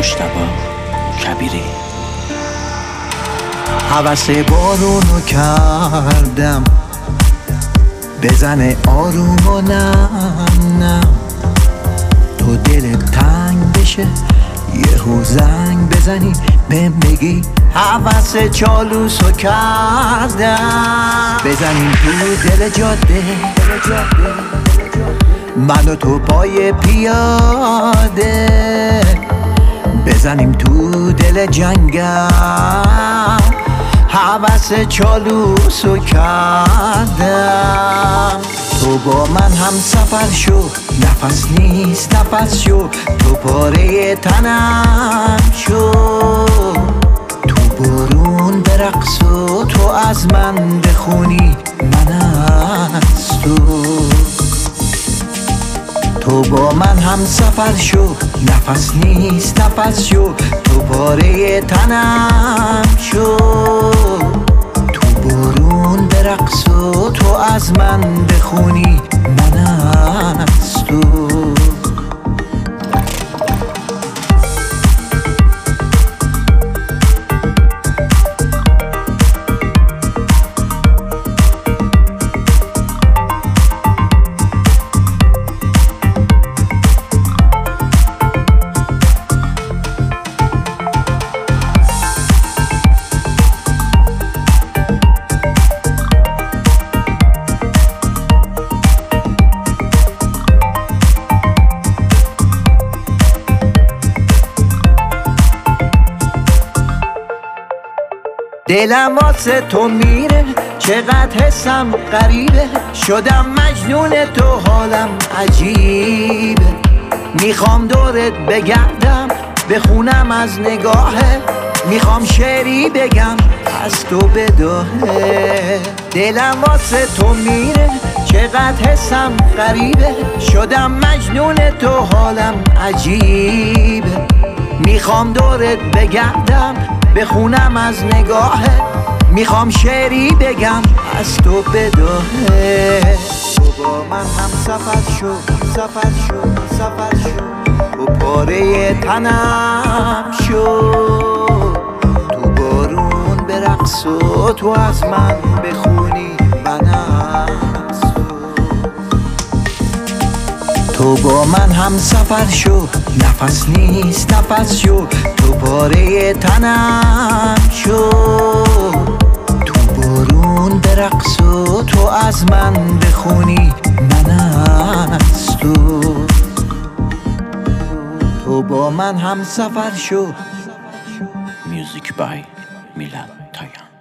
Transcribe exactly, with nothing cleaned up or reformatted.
مجتبی کبیری. هوس بارونو کردم بزنه آروم و نم نم، تو دلت تنگ بشه یهو زنگ بزنی بهم بگی هوس چالوسو کردم. بزنیم تو دل جاده من و تو پای پیاده، بزنیم تو دل جنگل هوس چالوسو کردم. تو با من هم سفر شو، نفس نیست نفس شو، تو پاره تنم شو. تو بارون برقص و تو از من بخونی من از تو. تو با من هم سفر شو، نفس نیست نفس شو، تو پاره تنم شو. تو بارون برقص و تو از من بخونی من از تو. دلم واسه تو میره، چقدر حسم غریبه، شدم مجنون تو حالم عجیبه. میخوام دورت بگردم بخونم از نگاهه، میخوام شعری بگم از تو بداهه. دلم واسه تو میره، چقدر حسم غریبه، شدم مجنون تو حالم عجیبه. میخوام دورت بگردم بخونم از نگاهه، میخوام شعری بگم از تو بداهه. تو با من هم سفر شو سفر شو سفر شو، تو پاره تنم شو. تو بارون برقص و تو از من بخونی من از تو. تو با من هم سفر شو، نفس نیست نفس شو، تو پاره تنم شو. تو بارون برقص و تو از من بخونی من از تو. تو با من هم سفر شو. میوزیک بای میلان تایان.